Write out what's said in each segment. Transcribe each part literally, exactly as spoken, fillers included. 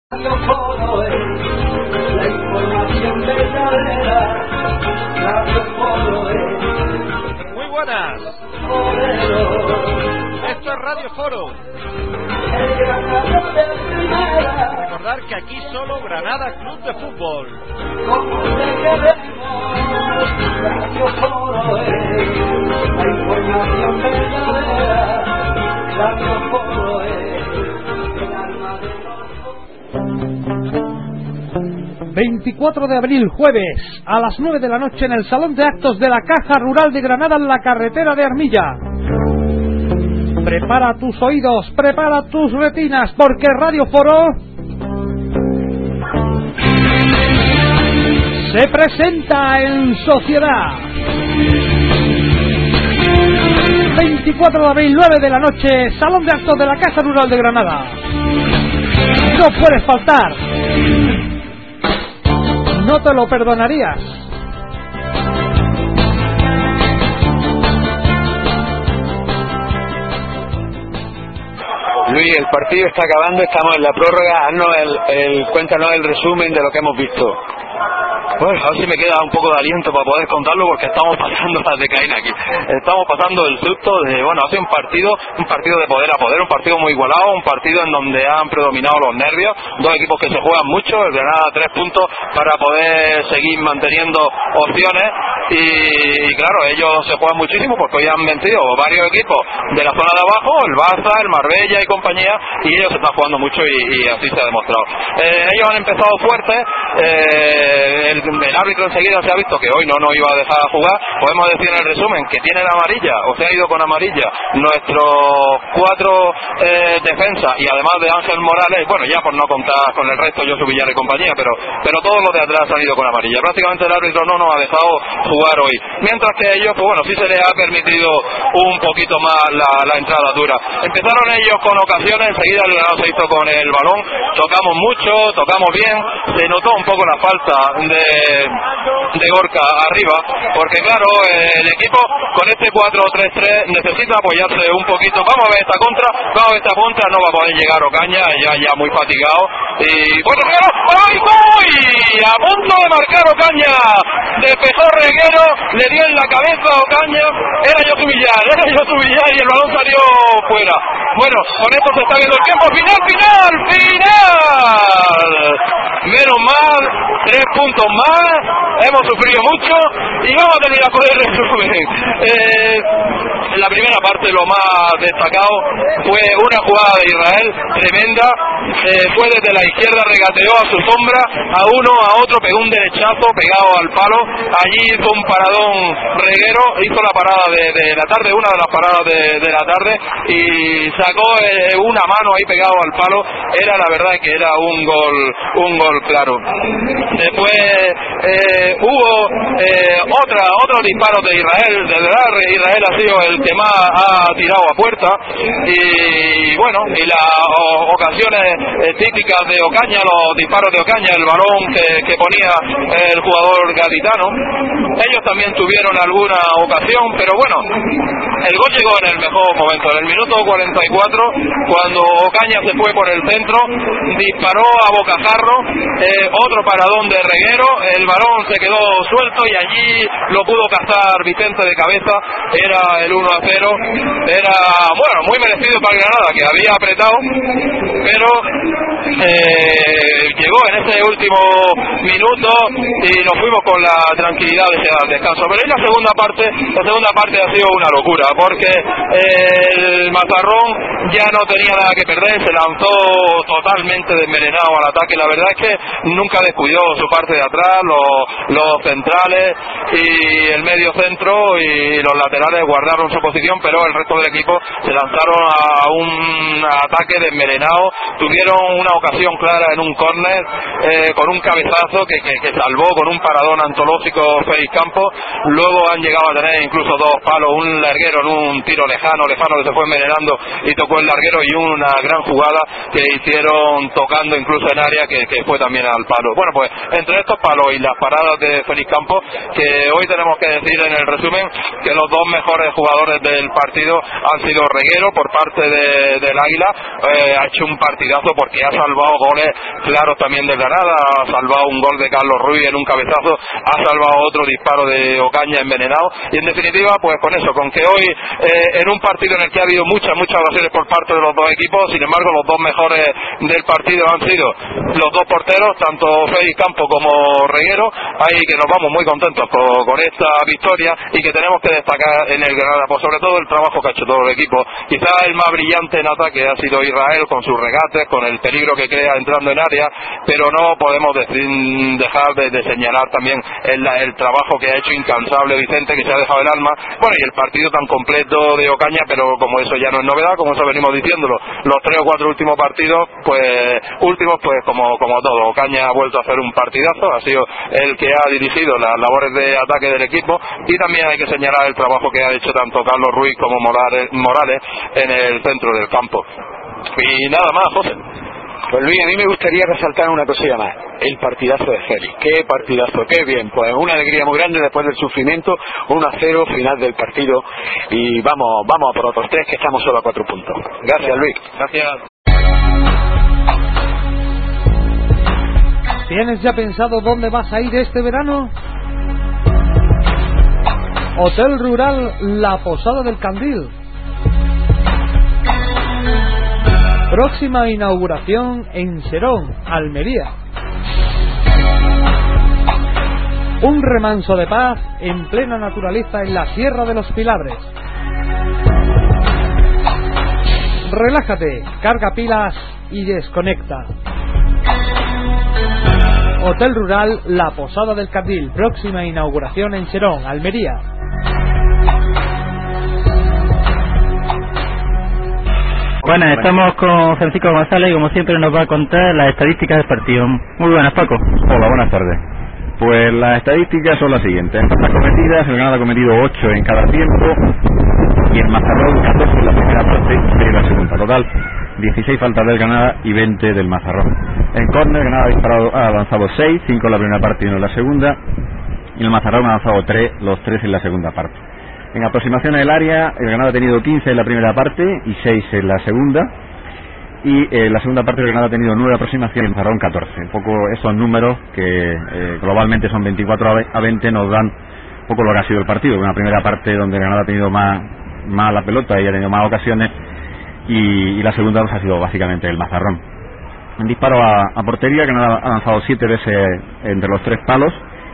Radio Foro es la información verdadera. Radio Foro es. Muy buenas. Esto es Radio Foro. Recordar que aquí solo Granada Club de Fútbol. Radio Foro es la información verdadera. Radio Foro es el alma de veinticuatro de abril, jueves, a las nueve de la noche en el Salón de Actos de la Caja Rural de Granada, en la carretera de Armilla. Prepara tus oídos, prepara tus retinas, porque Radio Foro se presenta en sociedad. veinticuatro de abril, nueve de la noche, Salón de Actos de la Caja Rural de Granada. No puedes faltar. No te lo perdonarías. Luis, el partido está acabando, estamos en la prórroga. Haznos el, el, cuéntanos el resumen de lo que hemos visto. Bueno, a ver si me queda un poco de aliento para poder contarlo, porque estamos pasando las de Caín aquí. Estamos pasando el susto de, bueno, hace un partido, un partido de poder a poder, un partido muy igualado, un partido en donde han predominado los nervios, dos equipos que se juegan mucho, el Granada tres puntos para poder seguir manteniendo opciones, y, y claro, ellos se juegan muchísimo porque hoy han vencido varios equipos de la zona de abajo, el Barça, el Marbella y compañía, y ellos se están jugando mucho y, y así se ha demostrado. Eh, ellos han empezado fuertes, eh, el El árbitro enseguida se ha visto que hoy no nos iba a dejar jugar. Podemos decir en el resumen que tiene la amarilla, o se ha ido con amarilla, nuestros cuatro eh, defensas, y además de Ángel Morales, bueno, ya por no contar con el resto, Josu Villar y compañía, pero pero todos los de atrás han ido con amarilla. Prácticamente el árbitro no nos ha dejado jugar hoy, mientras que ellos, pues bueno, sí se les ha permitido un poquito más la, la entrada dura. Empezaron ellos con ocasiones, enseguida el Granada se hizo con el balón, tocamos mucho, tocamos bien, se notó un poco la falta de de Gorka arriba, porque claro, el equipo con este cuatro tres tres necesita apoyarse un poquito. Vamos a ver esta contra, vamos a ver esta contra, no va a poder llegar Ocaña, ya ya muy fatigado, y bueno, claro, ¡ay, voy! A punto de marcar Ocaña, despejó Reguero, le dio en la cabeza a Ocaña, era Josu Villar, era Josu Villar, y el balón salió fuera. Bueno, con esto se está viendo el tiempo, final, final, final, menos mal, tres puntos más, hemos sufrido mucho y vamos a terminar con el resumen. Eh, en la primera parte lo más destacado fue una jugada de Israel tremenda, eh, fue desde la izquierda, regateó a su sombra, a uno, a otro, pegó un derechazo pegado al palo, allí hizo un paradón Reguero, hizo la parada de, de la tarde, una de las paradas de, de la tarde, y sacó eh, una mano ahí pegado al palo, era la verdad que era un gol, un gol claro. Después eh, hubo eh, otra otros disparos de Israel, de verdad Israel ha sido el que más ha tirado a puerta, y bueno, y las o, ocasiones eh, típicas de Ocaña, los disparos de Ocaña, el balón que, que ponía el jugador gaditano, ellos también tuvieron alguna ocasión, pero bueno, el gol llegó en el mejor momento, en el minuto cuarenta y cuatro, cuando Ocaña se fue por el centro, disparó a bocajarro, eh, otro paradón de Reguero, el balón se quedó suelto y allí lo pudo cazar Vicente de cabeza, era el uno a cero, era, bueno, muy merecido para el Granada, que había apretado, pero eh, llegó en ese último minuto y nos fuimos con la tranquilidad de llegar al descanso. Pero en la segunda parte, la segunda parte ha sido una locura, porque el Mazarrón ya no tenía nada que perder, se lanzó totalmente desmelenado al ataque. La verdad es que nunca descuidó su parte de atrás, los, los centrales y el medio centro y los laterales guardaron su posición, pero el resto del equipo se lanzaron a un ataque desmelenado. Tuvieron una ocasión clara en un córner poner eh, con un cabezazo que, que, que salvó con un paradón antológico Félix Campos. Luego han llegado a tener incluso dos palos, un larguero en un tiro lejano, lejano que se fue envenenando y tocó el larguero, y una gran jugada que hicieron tocando incluso en área que, que fue también al palo. Bueno, pues entre estos palos y las paradas de Félix Campos, que hoy tenemos que decir en el resumen que los dos mejores jugadores del partido han sido Reguero por parte de, del Águila, eh, ha hecho un partidazo porque ha salvado goles claros también de Granada, ha salvado un gol de Carlos Ruiz en un cabezazo, ha salvado otro disparo de Ocaña envenenado, y en definitiva pues con eso, con que hoy eh, en un partido en el que ha habido muchas, muchas ocasiones por parte de los dos equipos, sin embargo los dos mejores del partido han sido los dos porteros, tanto Félix Campos como Reguero, ahí que nos vamos muy contentos con, con esta victoria, y que tenemos que destacar en el Granada, pues sobre todo el trabajo que ha hecho todo el equipo. Quizá el más brillante en ataque ha sido Israel, con sus regates, con el peligro que crea entrando en área, pero no podemos decir, dejar de, de señalar también el, el trabajo que ha hecho incansable Vicente, que se ha dejado el alma, bueno, y el partido tan completo de Ocaña, pero como eso ya no es novedad, como eso venimos diciéndolo, los tres o cuatro últimos partidos, pues últimos, pues como, como todo, Ocaña ha vuelto a hacer un partidazo, ha sido el que ha dirigido las labores de ataque del equipo, y también hay que señalar el trabajo que ha hecho tanto Carlos Ruiz como Morales, Morales en el centro del campo. Y nada más, José. Pues Luis, a mí me gustaría resaltar una cosilla más, el partidazo de Félix. Qué partidazo, qué bien, pues una alegría muy grande después del sufrimiento, uno a cero, final del partido, y vamos, vamos a por otros tres, que estamos solo a cuatro puntos. Gracias, Luis. Gracias. ¿Tienes ya pensado dónde vas a ir este verano? Hotel Rural La Posada del Candil. Próxima inauguración en Serón, Almería. Un remanso de paz en plena naturaleza en la Sierra de los Pilabres. Relájate, carga pilas y desconecta. Hotel Rural La Posada del Candil, próxima inauguración en Serón, Almería. Bueno, estamos con Francisco González y como siempre nos va a contar las estadísticas del partido. Muy buenas, Paco. Hola, buenas tardes. Pues las estadísticas son las siguientes. En faltas cometidas, el Granada ha cometido ocho en cada tiempo y el Mazarrón catorce en la primera parte y en la segunda. Total, dieciséis faltas del Granada y veinte del Mazarrón. En córner, el Granada ha, disparado, ha avanzado seis, cinco en la primera parte y uno en la segunda, y el Mazarrón ha avanzado tres, los tres en la segunda parte. En aproximaciones del área, el Granada ha tenido quince en la primera parte y seis en la segunda, y en eh, la segunda parte el Granada ha tenido nueve aproximaciones y el Mazarrón catorce. Un poco esos números que eh, globalmente son veinticuatro a veinte nos dan un poco lo que ha sido el partido. Una primera parte donde el Granada ha tenido más, más la pelota y ha tenido más ocasiones, y, y la segunda pues, ha sido básicamente el Mazarrón. En disparo a, a portería, el Granada ha lanzado siete veces entre los tres palos,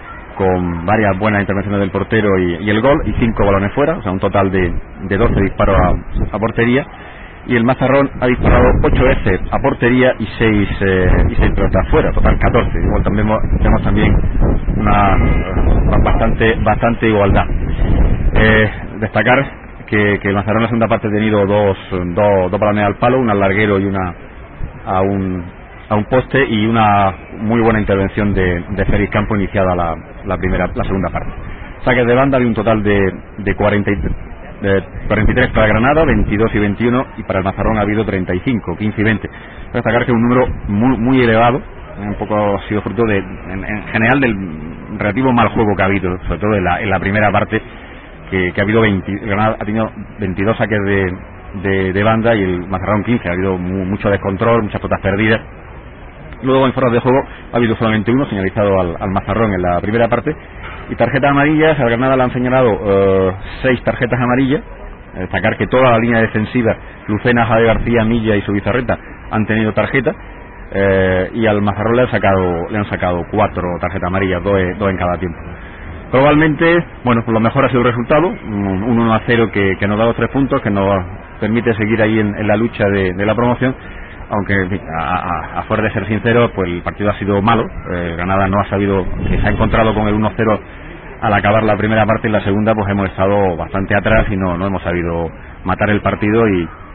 con varias buenas intervenciones del portero y, y el gol, y cinco balones fuera, o sea un total de, de doce disparos a, a portería, y el Mazarrón ha disparado ocho veces a portería y seis eh, y seis pelotas fuera, total catorce. Igual también tenemos también una uh, bastante bastante igualdad. Eh, destacar que, que el Mazarrón en la segunda parte ha tenido dos, dos, dos balones al palo, un al larguero y una a un a un poste, y una muy buena intervención de, de Félix Campos iniciada la, la primera la segunda parte. Saques de banda, de un total de, de, cuarenta y tres, de cuarenta y tres para Granada, veintidós y veintiuno, y para el Mazarrón ha habido treinta y cinco, quince y veinte. Destacar que es un número muy, muy elevado, un poco ha sido fruto de, en, en general del relativo mal juego que ha habido, sobre todo en la, en la primera parte, que, que ha habido veinte, Granada ha tenido veintidós saques de, de, de banda y el Mazarrón quince, ha habido mu, mucho descontrol, muchas pelotas perdidas. Luego en fuera de juego ha habido solamente uno señalizado al, al Mazarrón en la primera parte, y tarjetas amarillas. Al Granada le han señalado uh, seis tarjetas amarillas. Destacar que toda la línea defensiva, Lucena, Jade García, Milla y Subizarreta, han tenido tarjeta, eh, y al Mazarrón le han sacado le han sacado cuatro tarjetas amarillas, dos, dos en cada tiempo. Probablemente, bueno, pues lo mejor ha sido el resultado, un uno a cero que, que nos da los tres puntos, que nos permite seguir ahí en, en la lucha de, de la promoción. Aunque a, a, a fuera de ser sincero, pues el partido ha sido malo. eh, Granada no ha sabido, que se ha encontrado con el uno cero al acabar la primera parte, y en la segunda pues hemos estado bastante atrás y no, no hemos sabido matar el partido, y,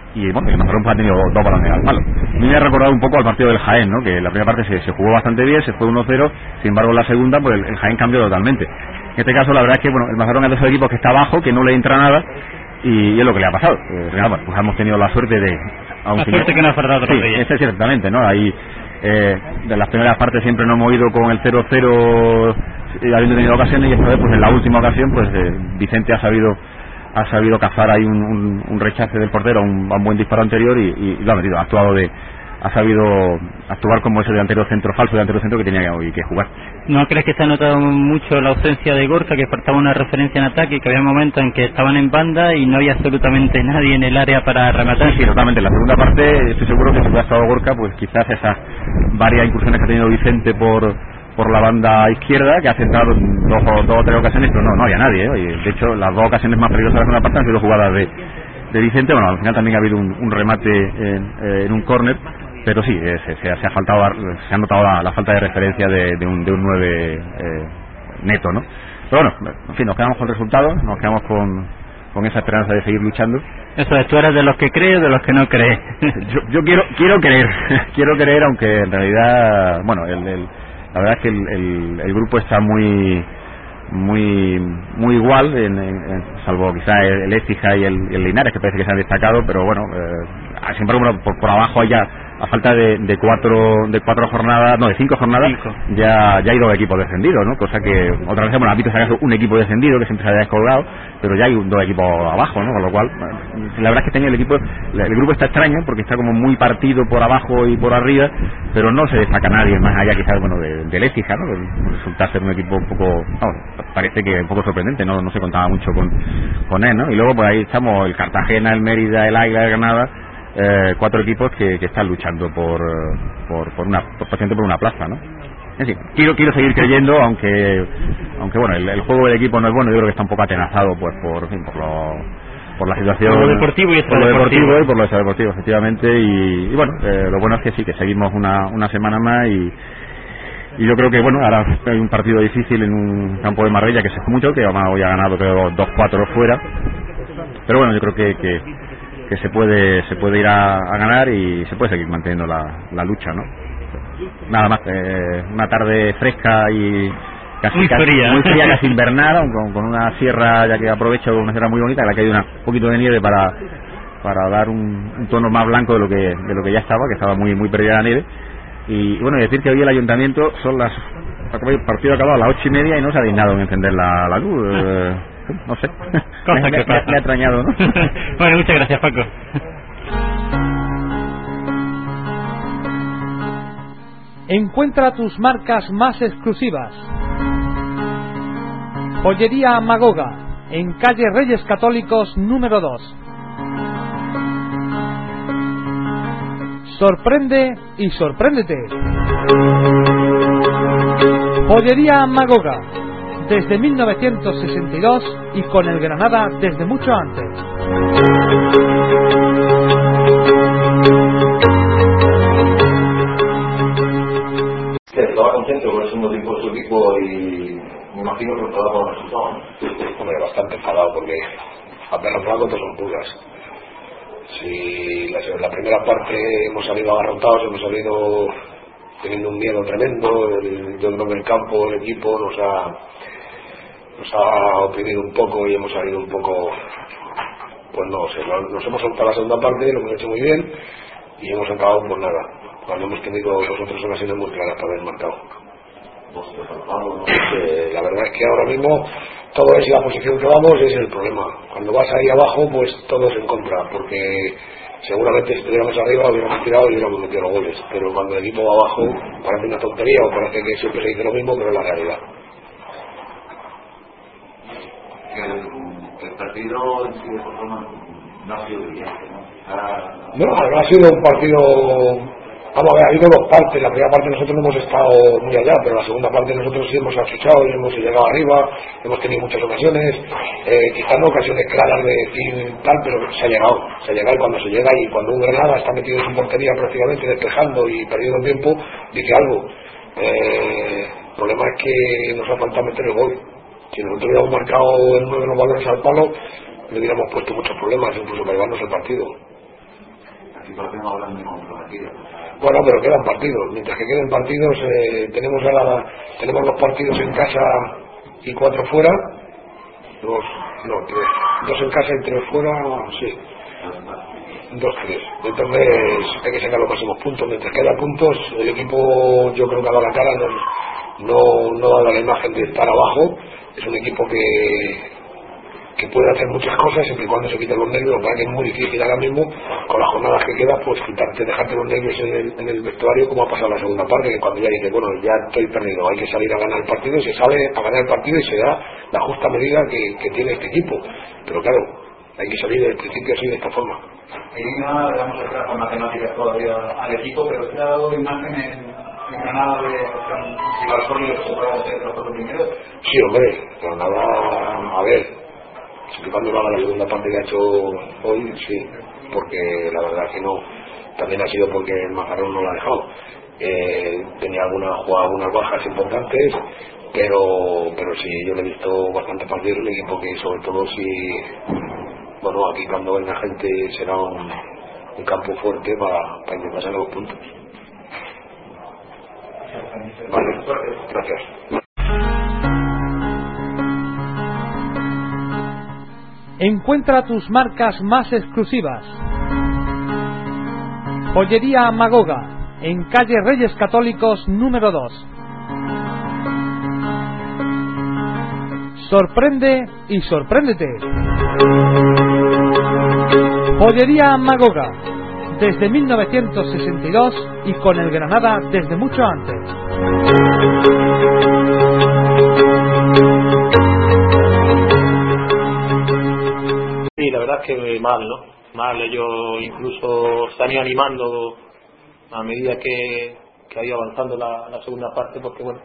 y bueno, el Mazarrón pues, ha tenido dos balones al palo. Me ha recordado un poco al partido del Jaén, ¿no? Que la primera parte se, se jugó bastante bien, se fue uno cero, sin embargo en la segunda pues el, el Jaén cambió totalmente. En este caso la verdad es que bueno, el Mazarrón es de esos equipos que está abajo, que no le entra nada, y, y es lo que le ha pasado. Eh, bueno, pues hemos tenido la suerte de... La suerte que nos ha faltado otro sí, día. ese ciertamente, ¿no? Ahí, eh, de las primeras partes siempre nos hemos ido con el cero cero, eh, habiendo tenido ocasiones, y esta vez pues en la última ocasión pues eh, Vicente ha sabido ha sabido cazar ahí un, un, un rechace del portero, un, un buen disparo anterior y, y, y lo ha metido, ha actuado de ha sabido actuar como ese delantero centro falso, delantero centro que tenía que, que jugar. ¿No crees que se ha notado mucho la ausencia de Gorka, que faltaba una referencia en ataque, que había momentos en que estaban en banda y no había absolutamente nadie en el área para rematar? Sí, totalmente. En la segunda parte estoy seguro que si hubiera estado Gorka, pues quizás esas varias incursiones que ha tenido Vicente por por la banda izquierda, que ha centrado en dos o, dos o tres ocasiones, pero no, no había nadie, ¿eh? Y de hecho las dos ocasiones más peligrosas de la segunda parte han sido jugadas de, de Vicente. Bueno, al final también ha habido un, un remate en, en un córner, pero sí, eh, se, se, se ha faltado, se ha notado la, la falta de referencia de, de un de un nueve eh, neto, ¿no? Pero bueno, en fin, nos quedamos con el resultado, nos quedamos con, con esa esperanza de seguir luchando. Eso es, tú eres de los que cree o de los que no cree. yo, yo quiero quiero creer, quiero creer, aunque en realidad, bueno, el, el, la verdad es que el, el, el grupo está muy muy muy igual, en, en, en, salvo quizá el, el Écija y el, el Linares, que parece que se han destacado, pero bueno, eh, siempre bueno, por, por abajo hay ya, a falta de, de cuatro de cuatro jornadas, no, de cinco jornadas, cinco. ya ya hay dos equipos descendidos, ¿no? Cosa que otra vez, bueno, ha visto acaso un equipo descendido que siempre se había descolgado, pero ya hay un, dos equipos abajo, ¿no? Con lo cual, la verdad es que tenía el equipo, el grupo está extraño porque está como muy partido por abajo y por arriba, pero no se destaca nadie más allá quizás, bueno, de, del Écija, ¿no? Resulta ser un equipo un poco, no, parece que un poco sorprendente, no no se contaba mucho con, con él, ¿no? Y luego pues ahí estamos el Cartagena, el Mérida, el Águila de Granada. Eh, cuatro equipos que, que están luchando por por por una por, por una plaza, ¿no? En fin, quiero quiero seguir creyendo, aunque aunque bueno, el, el juego del equipo no es bueno. Yo creo que está un poco atenazado pues por en fin, por lo por la situación, por lo deportivo y por lo deportivo y por lo deportivo, efectivamente. Y, y bueno, eh, lo bueno es que sí, que seguimos una una semana más y y yo creo que bueno, ahora hay un partido difícil en un campo de Marbella que se juega mucho, que hoy ha ganado creo dos cuatro fuera, pero bueno, yo creo que, que que se puede se puede ir a, a ganar y se puede seguir manteniendo la, la lucha, ¿no? Nada más, eh, una tarde fresca y casi muy casi, fría, muy fría, casi invernal, con, con una sierra, ya que aprovecho, una sierra muy bonita, en la que hay una, un poquito de nieve para para dar un, un tono más blanco de lo que de lo que ya estaba, que estaba muy muy perdida la nieve. Y bueno, y decir que hoy el ayuntamiento son las el partido acabado a las ocho y media y no se ha dignado en encender la, la luz. Eh, no sé, cosa me, que me, pasa. me ha extrañado, ¿no? Bueno, muchas gracias, Paco. Encuentra tus marcas más exclusivas. Joyería Magoga, en calle Reyes Católicos número dos. Sorprende y sorpréndete. Joyería Magoga, desde mil novecientos sesenta y dos y con el Granada desde mucho antes. Estaba contento con el segundo tiempo de su equipo y me imagino que enfadado con el resultado, ¿no? Hombre, bastante enfadado porque apenas flaco todos son pulgas. Si la, la primera parte hemos salido agarrotados, hemos salido teniendo un miedo tremendo, el, yo creo que el campo, el equipo nos ha nos ha oprimido un poco y hemos salido un poco, pues no sé, nos hemos soltado la segunda parte, lo hemos hecho muy bien y hemos acabado por nada, cuando hemos tenido dos o tres ocasiones muy claras para haber marcado. Eh, la verdad es que ahora mismo todo es la posición que vamos, es el problema. Cuando vas ahí abajo, pues todo es en contra, porque seguramente si estuviéramos arriba hubiéramos tirado y hubiéramos metido los goles, pero cuando el equipo va abajo parece una tontería o parece que siempre se dice lo mismo, pero es la realidad. El, el partido en sí de forma no ha sido brillante, ¿no? Ah, no, no ha sido un partido. Vamos a ver, ha habido dos partes. La primera parte nosotros no hemos estado muy allá, pero la segunda parte nosotros sí hemos achuchado y hemos llegado arriba, hemos tenido muchas ocasiones, eh, quizás no ocasiones claras de decir tal, pero se ha llegado, se ha llegado y cuando se llega y cuando un Granada está metido en su portería prácticamente despejando y perdiendo tiempo, dice algo. Eh, el problema es que nos ha faltado meter el gol. Si nosotros hubiéramos marcado el nueve de los balones al palo, le hubiéramos puesto muchos problemas, incluso para llevarnos el partido. situación hablando comprometida. Bueno, pero quedan partidos. Mientras que queden partidos, eh, tenemos ahora, tenemos los partidos en casa y cuatro fuera. Dos, no, tres. Dos en casa y tres fuera, sí. Dos, tres. Entonces hay que sacar los máximos puntos. Mientras que haya puntos, el equipo yo creo que ha dado la cara, no, no, no ha dado la imagen de estar abajo. Es un equipo que que puede hacer muchas cosas siempre y cuando se quiten los nervios, lo que es muy difícil ahora mismo, con las jornadas que quedan, pues quitarte, dejarte los nervios en el, en el vestuario, como ha pasado en la segunda parte, que cuando ya dice, bueno, ya estoy perdido, hay que salir a ganar el partido, y se sale a ganar el partido y se da la justa medida que, que tiene este equipo. Pero claro, hay que salir desde el principio así, de esta forma. Y nada, le damos el trabajo matemáticas todavía al equipo, pero se ha dado imágenes en Granada de si al sólido que se puede hacer los cuatro primeros. Sí, hombre, Granada, a ver, siempre cuando lo haga la segunda parte que ha hecho hoy, sí, porque la verdad es que no, también ha sido porque el Mazarrón no lo ha dejado. Eh, tenía alguna, jugado algunas bajas importantes, pero pero sí, yo le he visto bastante partidos, un equipo que sobre todo si, bueno, aquí cuando venga gente será un, un campo fuerte para, para intentar sacar los puntos. Vale, gracias. Encuentra tus marcas más exclusivas. Joyería Magoga, en calle Reyes Católicos número dos. Sorprende y sorpréndete. Joyería Magoga, desde mil novecientos sesenta y dos y con el Granada desde mucho antes. Sí, la verdad es que mal, ¿no? Mal, ellos incluso se han ido animando a medida que, que ha ido avanzando la, la segunda parte, porque bueno,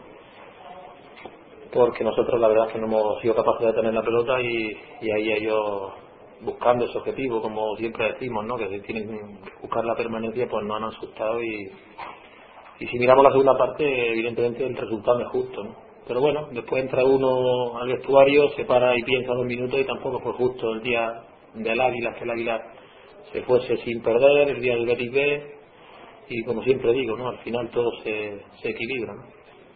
porque nosotros la verdad es que no hemos sido capaces de tener la pelota y, y ahí ellos buscando ese objetivo, como siempre decimos, ¿no? Que si tienen que buscar la permanencia, pues no han asustado y, y si miramos la segunda parte, evidentemente el resultado no es justo, ¿no? Pero bueno, después entra uno al vestuario, se para y piensa dos minutos y tampoco fue justo el día del Águila, que el Águila se fuese sin perder, el día del Betis B, y como siempre digo, ¿no? Al final todo se, se equilibra, ¿no?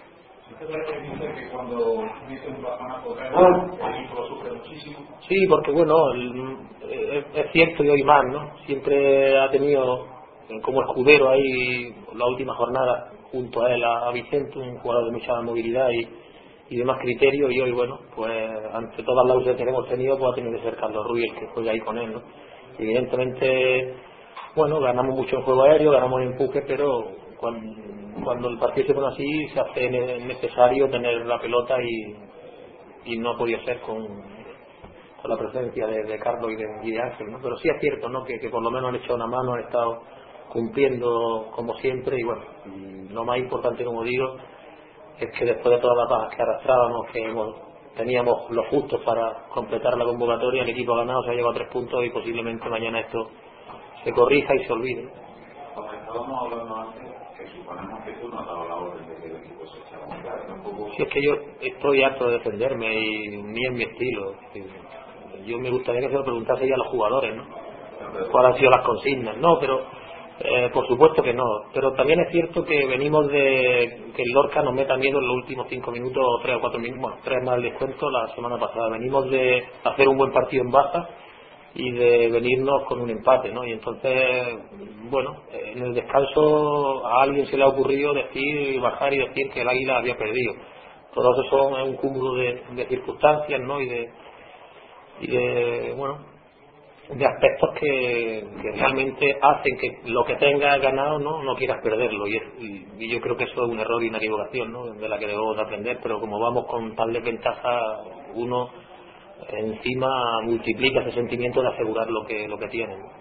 Que cuando dice un bajonazo el equipo lo sufre muchísimo. Sí, porque bueno, el, es, es cierto y hoy más, ¿no? Siempre ha tenido como escudero ahí la última jornada junto a él a, a Vicente, un jugador de mucha movilidad y, y de más criterio, y hoy bueno, pues ante todas las ausencias que hemos tenido, pues ha tenido que ser Carlos Ruiz el que juega ahí con él, ¿no? Evidentemente, bueno, ganamos mucho en juego aéreo, ganamos en empuje, pero cuando, cuando el partido se pone así, se hace necesario tener la pelota y, y no podía ser con, con la presencia de, de Carlos y de, y de Ángel, ¿no? Pero sí es cierto, ¿no? Que, que por lo menos han echado una mano, han estado cumpliendo como siempre y bueno, lo más importante, como digo, es que después de todas las bajas que arrastrábamos, que hemos, teníamos los justos para completar la convocatoria, el equipo ha ganado, se ha llevado tres puntos y posiblemente mañana esto se corrija y se olvide. Como estábamos hablando antes, que suponemos que tú no has dado la orden de que el equipo se echara a montar, tampoco... Si es que yo estoy harto de defenderme y ni es mi estilo. Yo me gustaría que se lo preguntase ya a los jugadores, ¿no? ¿Cuáles han sido las consignas? No, pero eh, por supuesto que no. Pero también es cierto que venimos de que el Lorca nos meta miedo en los últimos cinco minutos, o tres o cuatro minutos, bueno, tres más el descuento la semana pasada. Venimos de hacer un buen partido en Baza y de venirnos con un empate, ¿no? Y entonces, bueno, en el descanso a alguien se le ha ocurrido decir, bajar y decir que el Águila había perdido. Todo eso son un cúmulo de, de circunstancias, ¿no? Y de, y de, bueno, de aspectos que, que realmente hacen que lo que tengas ganado no no quieras perderlo, y, es, y, y yo creo que eso es un error y una equivocación, ¿no? De la que debemos de aprender, pero como vamos con tal desventaja, uno encima multiplica ese sentimiento de asegurar lo que lo que tiene, ¿no?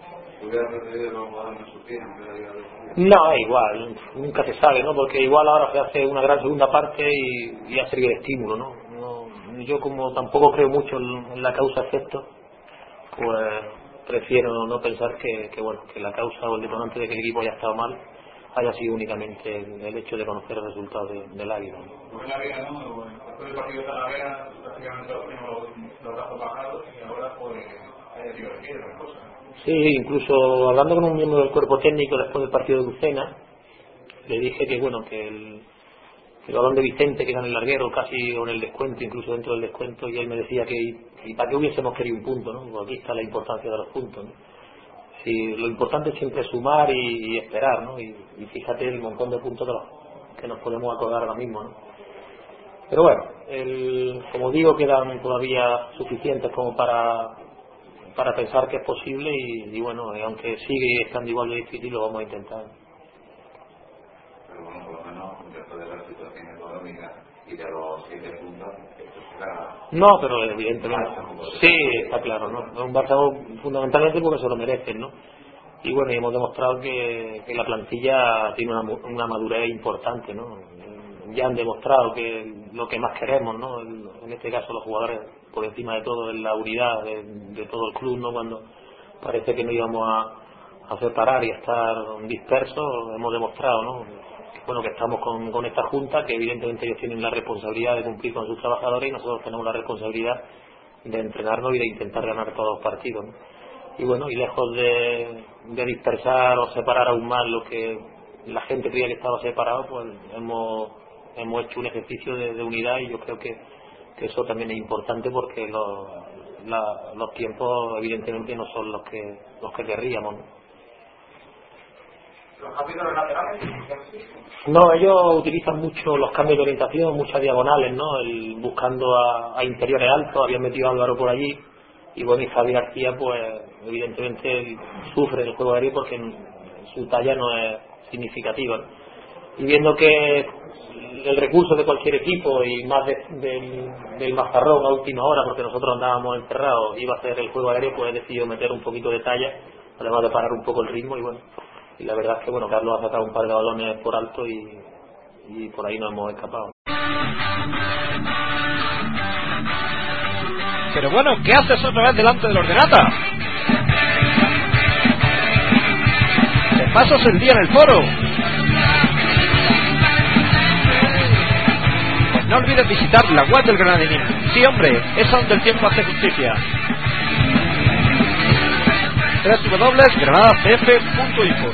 No, es igual, nunca se sabe, ¿no? Porque igual ahora se hace una gran segunda parte y, y ha servido de estímulo, ¿no? No, yo como tampoco creo mucho en, en la causa-efecto, pues prefiero no pensar que, que bueno, que la causa o el detonante de que el equipo haya estado mal haya sido únicamente el, el hecho de conocer el resultado de, del Águila, ¿no? Pues el Águila, ¿no? Después del partido de Talavera, prácticamente los, los brazos bajados y ahora pues haya sido de piedra, cosa. Sí, incluso hablando con un miembro del cuerpo técnico después del partido de Lucena, le dije que bueno, que el, el balón de Vicente que era en el larguero casi o en el descuento, incluso dentro del descuento, y él me decía que y, y para qué hubiésemos querido un punto, ¿no? Porque aquí está la importancia de los puntos, ¿no? Sí, lo importante es siempre sumar y, y esperar, ¿no? Y, y fíjate el montón de puntos que, los, que nos podemos acordar ahora mismo, ¿no? Pero bueno, el, como digo, quedan todavía suficientes como para para pensar que es posible y, y bueno, y aunque sigue estando igual de difícil, lo vamos a intentar. Pero bueno, por lo menos, dentro de la situación económica y de los siete puntos, esto será... No, pero evidentemente, sí, está claro, ¿no? Es un Barça fundamentalmente porque se lo merecen, ¿no? Y bueno, y hemos demostrado que, que la plantilla tiene una, una madurez importante, ¿no? Ya han demostrado que lo que más queremos, ¿no? En este caso los jugadores, por encima de todo, es la unidad de, de todo el club, ¿no? Cuando parece que no íbamos a, a separar y a estar dispersos, hemos demostrado, ¿no? Bueno, que estamos con, con esta junta, que evidentemente ellos tienen la responsabilidad de cumplir con sus trabajadores y nosotros tenemos la responsabilidad de entrenarnos y de intentar ganar todos los partidos, ¿no? Y bueno, y lejos de, de dispersar o separar aún más lo que la gente creía que estaba separado, pues hemos hemos hecho un ejercicio de, de unidad y yo creo que, que eso también es importante porque los, la, los tiempos evidentemente no son los que los que querríamos, ¿no? ¿Los capítulos laterales? No, ellos utilizan mucho los cambios de orientación, muchas diagonales, ¿no? El, buscando a, a interiores altos, habían metido a Álvaro por allí y bueno, y Javi García pues evidentemente él sufre el juego aéreo porque su talla no es significativa, ¿no? Y viendo que el recurso de cualquier equipo y más de, de, del Mazarrón a última hora, porque nosotros andábamos encerrados, iba a ser el juego aéreo, pues he decidido meter un poquito de talla, además de parar un poco el ritmo y bueno, y la verdad es que bueno, Carlos ha sacado un par de balones por alto y, y por ahí nos hemos escapado. Pero bueno, ¿qué haces otra vez delante del ordenata? Te pasas el día en el foro. Pues no olvides visitar la web del Granadinín. Sí, hombre, es donde el tiempo hace justicia. doble u doble u doble punto granada c f punto info.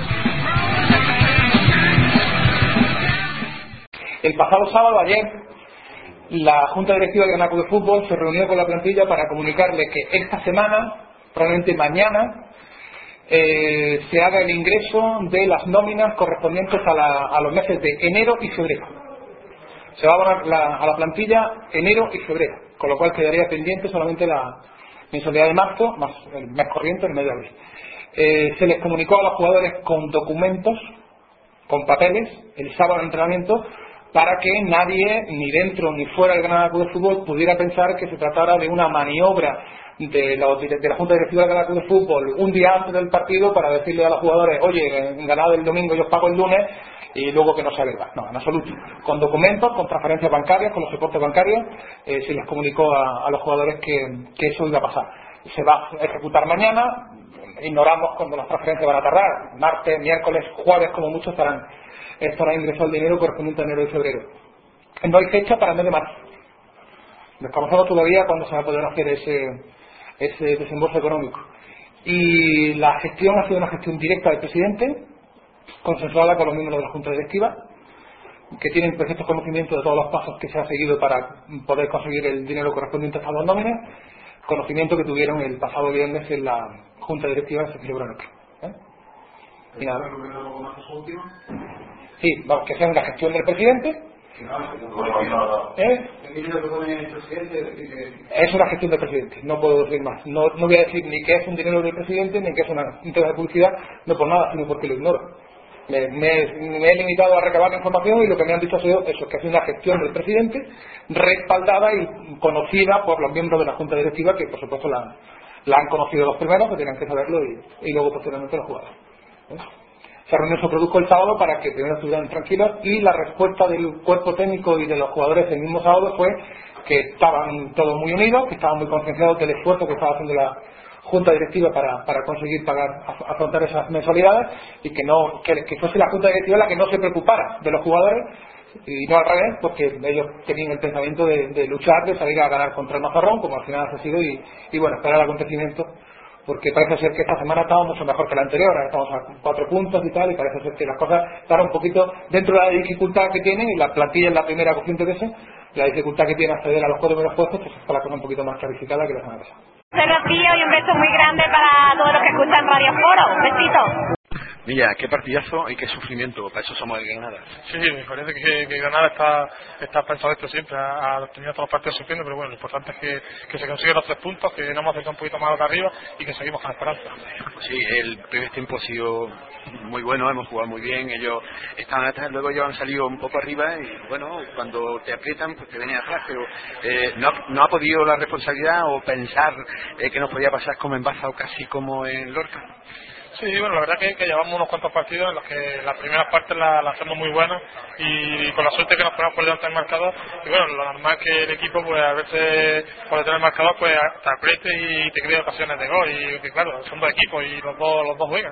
El pasado sábado, ayer, la Junta Directiva de Granada Club de Fútbol se reunió con la plantilla para comunicarle que esta semana, probablemente mañana, eh, se haga el ingreso de las nóminas correspondientes a, la, a los meses de enero y febrero. Se va a abonar la, a la plantilla enero y febrero, con lo cual quedaría pendiente solamente la mensualidad de marzo, más el mes corriente, el mes de abril. Eh, se les comunicó a los jugadores con documentos, con papeles, el sábado de entrenamiento, para que nadie, ni dentro ni fuera del Granada Club de Fútbol, pudiera pensar que se tratara de una maniobra de la, de la Junta Directiva del Granada Club de Fútbol un día antes del partido para decirle a los jugadores, oye, en Granada el domingo yo os pago el lunes, y luego que no sea verdad. No, en absoluto. Con documentos, con transferencias bancarias, con los soportes bancarios, eh, se les comunicó a, a los jugadores que, que eso iba a pasar. Se va a ejecutar mañana, ignoramos cuando las transferencias van a tardar, martes, miércoles, jueves, como mucho estarán, estará ingresado el dinero correspondiente a enero y febrero. No hay fecha para el mes de marzo. Desconocemos todavía cuándo se va a poder hacer ese, ese desembolso económico. Y la gestión ha sido una gestión directa del presidente, consensuada con los miembros de la Junta Directiva, que tienen perfecto conocimiento de todos los pasos que se han seguido para poder conseguir el dinero correspondiente a estas dos nóminas, conocimiento que tuvieron el pasado viernes en la Junta Directiva que se celebró en el club. ¿Eh? Y nada. Sí, vamos, que sea una gestión del presidente. ¿Eh? Es una gestión del presidente, no puedo decir más. No, no voy a decir ni que es un dinero del presidente, ni que es una, un tema de publicidad, no por nada, sino porque lo ignoro. Me, me, me he limitado a recabar la información y lo que me han dicho ha sido eso, que es una gestión del presidente respaldada y conocida por los miembros de la Junta Directiva, que por supuesto la, la han conocido los primeros, que tenían que saberlo, y, y luego posteriormente los jugadores. ¿Eh? Esa reunión se produjo el sábado para que primero estuvieran tranquilos, y la respuesta del cuerpo técnico y de los jugadores el mismo sábado fue que estaban todos muy unidos, que estaban muy concienciados del esfuerzo que estaba haciendo la Junta Directiva para, para conseguir pagar, afrontar esas mensualidades, y que no que, que fuese la Junta Directiva la que no se preocupara de los jugadores y no al revés, porque ellos tenían el pensamiento de, de luchar, de salir a ganar contra el Mazarrón, como al final ha sido, y, y bueno, esperar acontecimientos porque parece ser que esta semana estamos mucho mejor que la anterior, ahora estamos a cuatro puntos y tal, y parece ser que las cosas están un poquito dentro de la dificultad que tiene, y la plantilla es la primera consciente de eso, la dificultad que tiene acceder a los cuatro primeros puestos, pues está la cosa un poquito más clarificada que la semana pasada. Buenos días y un beso muy grande para todos los que escuchan Radio Foro. Un besito. Mira, qué partidazo y qué sufrimiento, para eso somos el Granada. Sí, me parece que, que Granada está, está pensado esto siempre, ha, ha tenido todos los partidos sufriendo, pero bueno, lo importante es que, que se consiguen los tres puntos, que no hemos acercado un poquito más de arriba y que seguimos con esperanza. Sí, el primer tiempo ha sido muy bueno, hemos jugado muy bien, ellos estaban atrás, luego ellos han salido un poco arriba y bueno, cuando te aprietan pues te vienen atrás, pero eh, no, no ha podido la responsabilidad o pensar eh, que nos podía pasar como en Baza o casi como en Lorca. Sí, bueno, la verdad que, que llevamos unos cuantos partidos en los que las primeras partes las la hacemos muy buenas y, y con la suerte que nos ponemos por delante del marcador, y bueno, lo normal es que el equipo pues a veces por detrás del marcador pues te apriete y te crea ocasiones de gol, y que claro, son dos equipos y los dos los dos juegan,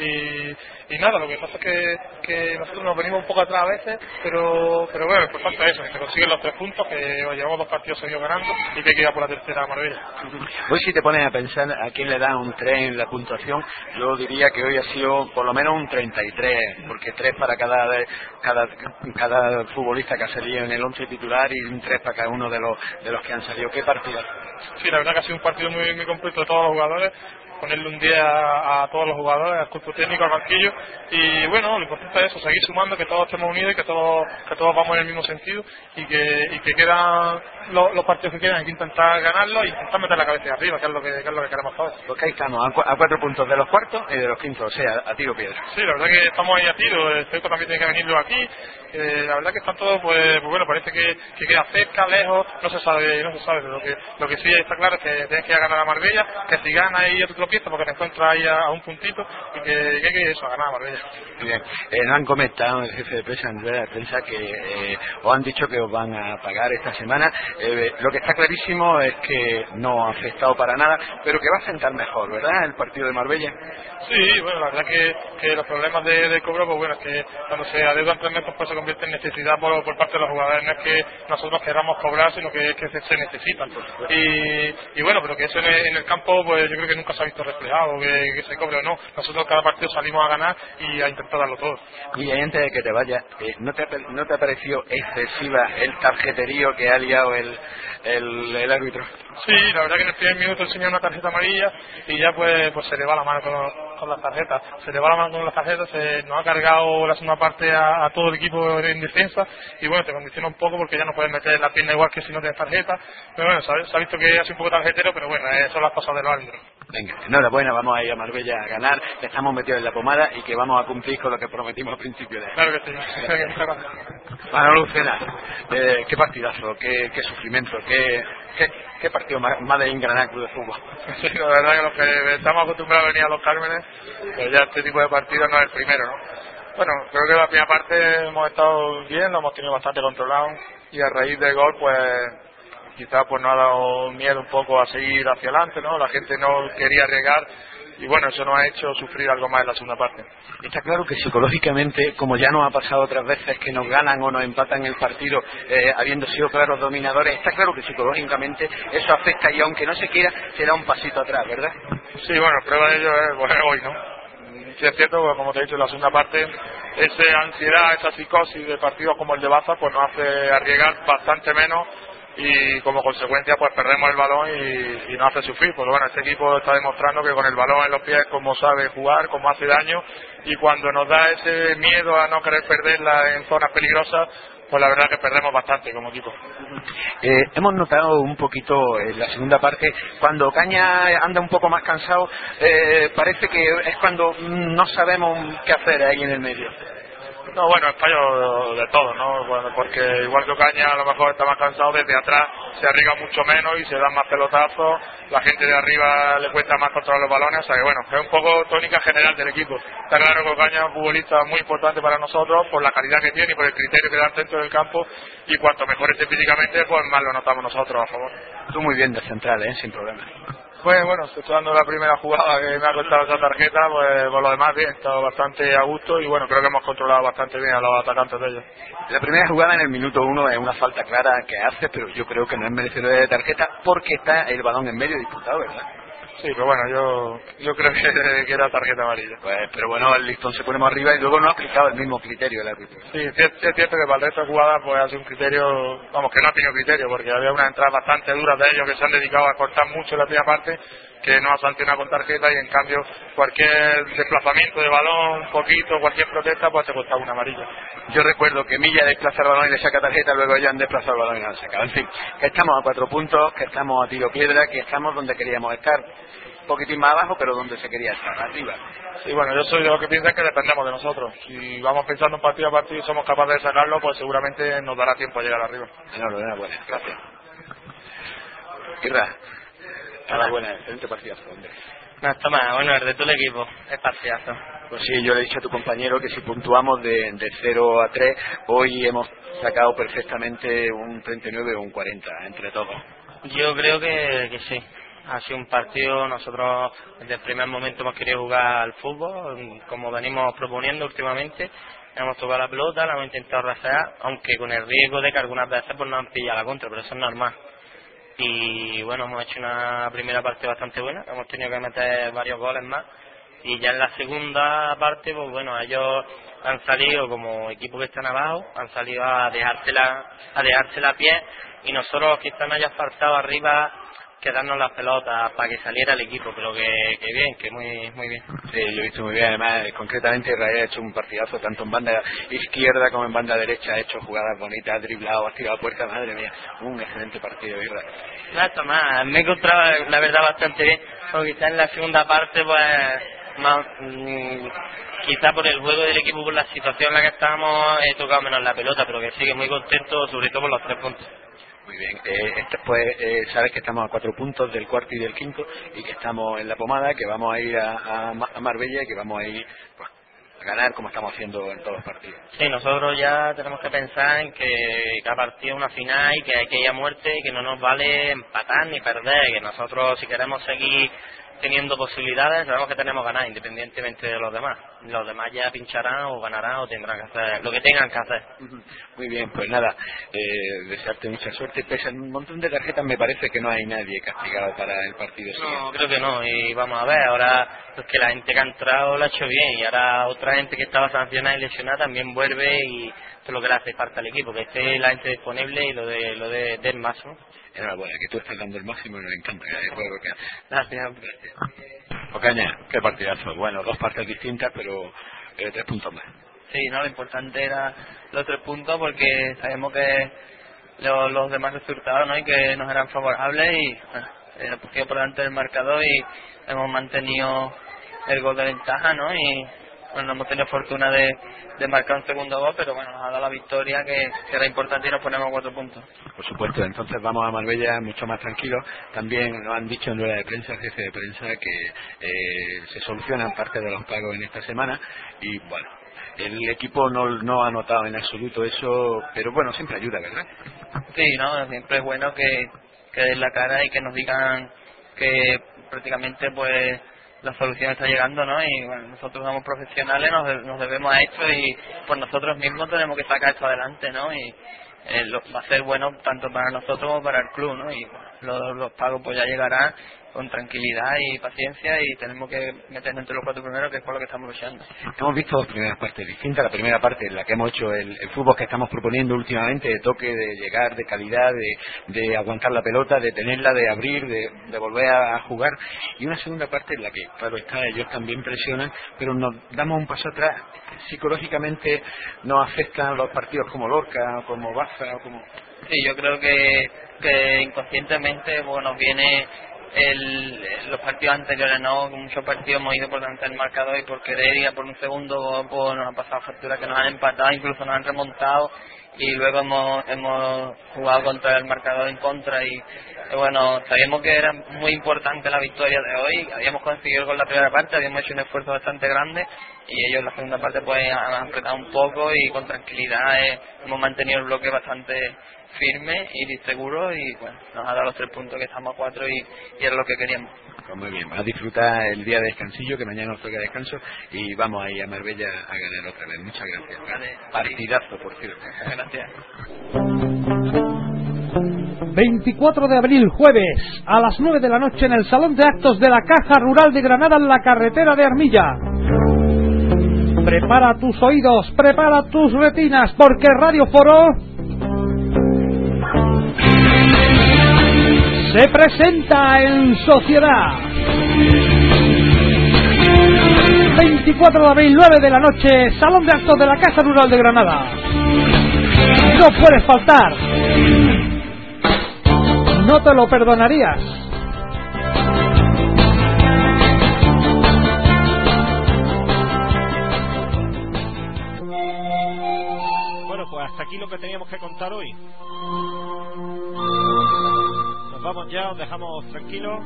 y, y nada, lo que pasa es que, que nosotros nos venimos un poco atrás a veces, pero pero bueno, por falta de eso, que se consiguen los tres puntos, que llevamos dos partidos seguidos ganando y que hay que ir a por la tercera Marbella. Hoy si te pones a pensar a quién le da un tres en la puntuación, yo diría que hoy ha sido por lo menos un treinta y tres, porque tres para cada cada cada futbolista que ha salido en el once titular y un tres para cada uno de los de los que han salido. ¿Qué partido? Sí, la verdad que ha sido un partido muy, muy completo de todos los jugadores, ponerle un día a, a todos los jugadores, al cuerpo técnico, al banquillo, y bueno, lo importante es eso, seguir sumando, que todos estemos unidos y que todos que todos vamos en el mismo sentido, y que y que quedan los, los partidos que quedan, hay que intentar ganarlos y intentar meter la cabeza de arriba, que es lo que, que es lo que queremos todos. Porque ahí estamos, a, cu a cuatro puntos de los cuartos y de los quintos, o sea, a tiro piedra. Sí, la verdad que estamos ahí a tiro, el Ceuta también tiene que venirlo aquí, eh, la verdad que están todos, pues, pues bueno, parece que, que queda cerca, lejos, no se sabe, no se sabe, pero lo que, lo que sí está claro es que tienes que ir a ganar a Marbella, que si ganas ahí ya te tropiezas porque te encuentras ahí a, a un puntito, y que, que hay que eso, a ganar a Marbella. Bien, eh, nos han comentado el jefe de prensa, Andrés de prensa, que eh, os han dicho que os van a pagar esta semana, eh, lo que está clarísimo es que no ha afectado para nada, pero que va a sentar mejor, ¿verdad?, el partido de Marbella. Sí, bueno, la verdad que, que los problemas de, de cobro, pues bueno, es que cuando se adeudan tres meses pues se convierte en necesidad por, por parte de los jugadores, no es que nosotros queramos cobrar, sino que es que se, se necesitan. Y, y bueno, pero que eso en el, en el campo, pues yo creo que nunca se ha visto reflejado, que, que se cobre o no. Nosotros cada partido salimos a ganar y a intentar darlo todo. Y antes de que te vayas, eh, ¿no, te, ¿no te ha parecido excesiva el tarjeterío que ha liado el, el, el árbitro? Sí, la verdad que en el primer minuto enseña una tarjeta amarilla y ya pues, pues se le va la mano con, con las tarjetas, se le va la mano con las tarjetas, se nos ha cargado la segunda parte a, a todo el equipo en defensa, y bueno, te condiciona un poco porque ya no puedes meter la pierna igual que si no tienes tarjeta, pero bueno, se ha, se ha visto que ha sido un poco tarjetero, pero bueno, eh, son las cosas de los árbitros. Venga, enhorabuena, vamos a ir a Marbella a ganar, que estamos metidos en la pomada y que vamos a cumplir con lo que prometimos al principio de año. Claro que sí. Manolo Lucena, eh, qué partidazo, qué, qué sufrimiento, qué, qué, qué partido más, más de Granada Club de Fútbol. Sí, la verdad que los que estamos acostumbrados a venir a los Cármenes, pues ya este tipo de partidos no es el primero, ¿no? Bueno, creo que la primera parte hemos estado bien, lo hemos tenido bastante controlado, y a raíz del gol, pues quizás pues nos ha dado miedo un poco a seguir hacia adelante, ¿no? La gente no quería arriesgar y bueno, eso nos ha hecho sufrir algo más en la segunda parte. Está claro que psicológicamente, como ya nos ha pasado otras veces que nos ganan o nos empatan el partido eh, habiendo sido claros dominadores, está claro que psicológicamente eso afecta y aunque no se quiera, se da un pasito atrás, ¿verdad? Sí, bueno, prueba de ello es bueno, hoy, ¿no? Sí, es cierto, como te he dicho en la segunda parte, esa ansiedad, esa psicosis de partidos como el de Baza, pues nos hace arriesgar bastante menos y como consecuencia pues perdemos el balón y, y nos hace sufrir, porque bueno, este equipo está demostrando que con el balón en los pies como sabe jugar, como hace daño, y cuando nos da ese miedo a no querer perderla en zonas peligrosas, pues la verdad que perdemos bastante como equipo. Eh, hemos notado un poquito en la segunda parte, cuando Caña anda un poco más cansado, eh, parece que es cuando no sabemos qué hacer ahí en el medio. No, bueno, es fallo de todo, ¿no? Bueno, porque igual que Ocaña a lo mejor está más cansado, desde atrás se arriesga mucho menos y se dan más pelotazos, la gente de arriba le cuesta más controlar los balones, o sea que bueno, es un poco tónica general del equipo. Está claro que Ocaña es un futbolista muy importante para nosotros por la calidad que tiene y por el criterio que da dentro del campo, y cuanto mejor esté físicamente, pues más lo notamos nosotros a favor. Tú muy bien de central, ¿eh? Sin problema. Pues bueno, estoy dando la primera jugada que me ha costado esa tarjeta, pues por lo demás bien, he estado bastante a gusto y bueno, creo que hemos controlado bastante bien a los atacantes de ellos. La primera jugada en el minuto uno es una falta clara que hace, pero yo creo que no es merecedor de tarjeta porque está el balón en medio disputado, ¿verdad? Sí, pero bueno, yo yo creo que, que era tarjeta amarilla. Pues, pero bueno, el listón se pone más arriba y luego no ha aplicado el mismo criterio el árbitro. Sí, es cierto que para el resto de jugadas pues hace un criterio, vamos, que no ha tenido criterio, porque había unas entradas bastante duras de ellos que se han dedicado a cortar mucho en la primera parte, que no ha sancionado con tarjeta, y en cambio cualquier desplazamiento de balón, un poquito, cualquier protesta, pues te costaba una amarilla. Yo recuerdo que Milla desplaza el balón y le saca tarjeta, luego ellos han desplazado el balón y no lo han sacado. En fin, que estamos a cuatro puntos, que estamos a tiro piedra, que estamos donde queríamos estar. Un poquitín más abajo, pero donde se quería estar, arriba. Sí, bueno, yo soy de los que piensan que dependemos de nosotros. Si vamos pensando partido a partido y somos capaces de sacarlo, pues seguramente nos dará tiempo a llegar arriba. Enhorabuena, buena, gracias. Irra, enhorabuena, excelente partidazo, hombre. No, está más, bueno, el de todo el equipo, es partidazo. Pues sí, yo le he dicho a tu compañero que si puntuamos de, de cero a tres, hoy hemos sacado perfectamente un treinta y nueve o un cuarenta, entre todos. Yo creo que, que sí. Ha sido un partido, nosotros desde el primer momento hemos querido jugar al fútbol, como venimos proponiendo últimamente. Hemos tocado la pelota, la hemos intentado rasear, aunque con el riesgo de que algunas veces pues nos han pillado la contra, pero eso es normal. Y bueno, hemos hecho una primera parte bastante buena, hemos tenido que meter varios goles más. Y ya en la segunda parte, pues bueno, ellos han salido como equipo que están abajo, han salido a dejársela, a dejársela a pie, y nosotros quizás nos haya faltado arriba quedarnos las pelotas para que saliera el equipo, pero que, que bien, que muy muy bien. Sí, yo he visto muy bien, además, concretamente Israel ha hecho un partidazo, tanto en banda izquierda como en banda derecha, ha hecho jugadas bonitas, ha driblado, ha tirado a puerta, madre mía, un excelente partido, Israel. Nada, Tomás, me he encontrado la verdad bastante bien, porque quizás en la segunda parte, pues, más, mmm, quizá por el juego del equipo, por la situación en la que estábamos, he tocado menos la pelota, pero que sigue muy contento, sobre todo por los tres puntos. Muy bien, eh, después eh, sabes que estamos a cuatro puntos del cuarto y del quinto, y que estamos en la pomada, que vamos a ir a, a, a Marbella, y que vamos a ir pues, a ganar como estamos haciendo en todos los partidos. Sí, nosotros ya tenemos que pensar en que cada partido es una final y que hay que ir a muerte, y que no nos vale empatar ni perder, que nosotros si queremos seguir teniendo posibilidades, sabemos que tenemos que ganar independientemente de los demás. Los demás ya pincharán o ganarán o tendrán que hacer lo que tengan que hacer. Muy bien, pues nada, eh, desearte mucha suerte. Pese a un montón de tarjetas, me parece que no hay nadie castigado para el partido siguiente. No, creo que no, y vamos a ver, ahora pues que la gente que ha entrado lo ha hecho bien, y ahora otra gente que estaba sancionada y lesionada también vuelve, y esto es lo que le hace falta al equipo, que esté la gente disponible y lo de lo de del máximo. Enhorabuena, que tú estás dando el máximo y nos encanta el juego que haces. Gracias. Ocaña, qué partidazo. Bueno, dos partes distintas, pero eh, tres puntos más. Sí, no, lo importante era los tres puntos, porque sabemos que los, los demás resultados, ¿no?, y que nos eran favorables, y bueno, eh, nos pusimos por delante del marcador y hemos mantenido el gol de ventaja, ¿no? Y bueno, no hemos tenido fortuna de, de marcar un segundo gol, pero bueno, nos ha dado la victoria, que, que era importante, y nos ponemos cuatro puntos. Por supuesto, entonces vamos a Marbella mucho más tranquilos. También nos han dicho en rueda de prensa, jefe de prensa, que eh, se solucionan parte de los pagos en esta semana, y bueno, el equipo no, no ha notado en absoluto eso, pero bueno, siempre ayuda, ¿verdad? Sí, no, siempre es bueno que, que den la cara y que nos digan que prácticamente pues la solución está llegando, ¿no? Y bueno, nosotros somos profesionales, nos, nos debemos a esto, y pues nosotros mismos tenemos que sacar esto adelante, ¿no? Y eh, lo, va a ser bueno tanto para nosotros como para el club, ¿no? Y bueno, los, los pagos pues ya llegarán con tranquilidad y paciencia, y tenemos que meternos entre los cuatro primeros, que es por lo que estamos luchando. Hemos visto dos primeras partes distintas. La primera parte en la que hemos hecho el, el fútbol que estamos proponiendo últimamente, de toque, de llegar, de calidad, de, de aguantar la pelota, de tenerla, de abrir, de, de volver a, a jugar, y una segunda parte en la que, claro está, ellos también presionan, pero nos damos un paso atrás. Psicológicamente nos afectan los partidos como Lorca, o como Baza, o como... Sí, yo creo que, que inconscientemente bueno, nos viene el, los partidos anteriores, ¿no? Muchos partidos hemos ido por delante del marcador, y por querer ir a por un segundo pues nos han pasado facturas que nos han empatado, incluso nos han remontado, y luego hemos hemos jugado contra el marcador en contra, y bueno, sabíamos que era muy importante la victoria de hoy. Habíamos conseguido con la primera parte, habíamos hecho un esfuerzo bastante grande, y ellos en la segunda parte pues han apretado un poco, y con tranquilidad eh, hemos mantenido el bloque bastante firme y seguro, y bueno, nos ha dado los tres puntos, que estamos a cuatro, y, y era lo que queríamos. Pues muy bien, a disfrutar el día de descansillo, que mañana nos toca descanso, y vamos a ir a Marbella a ganar otra vez. Muchas gracias. Vale. Partidazo, por cierto. Gracias. veinticuatro de abril, jueves, a las nueve de la noche en el Salón de Actos de la Caja Rural de Granada, en la carretera de Armilla. Prepara tus oídos, prepara tus retinas, porque Radio Foro se presenta en sociedad. veinticuatro de abril, nueve de la noche, Salón de Actos de la Caja Rural de Granada. No puedes faltar. No te lo perdonarías. Bueno, pues hasta aquí lo que teníamos que contar hoy. Nos vamos ya, os dejamos tranquilos.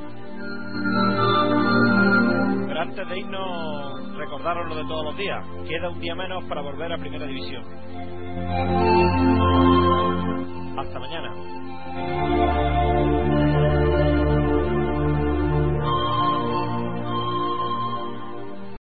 Pero antes de irnos, recordaros lo de todos los días. Queda un día menos para volver a Primera División. Hasta mañana.